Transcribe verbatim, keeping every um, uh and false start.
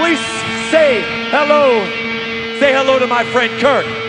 Please say hello. Say hello to my friend Kirk.